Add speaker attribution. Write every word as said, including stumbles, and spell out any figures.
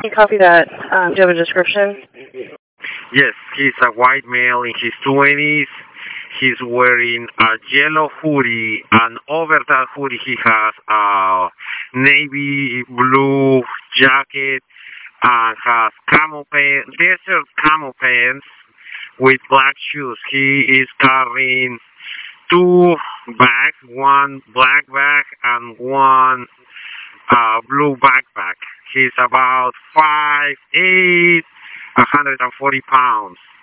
Speaker 1: you copy that? Um, do you have a description?
Speaker 2: Yes, he's a white male in his twenties. He's wearing a yellow hoodie, and over that hoodie he has a navy blue jacket and has camo pants, desert camo pants with black shoes. He is carrying two bags, one black bag and one uh, blue backpack. He's about five eight, one hundred forty pounds.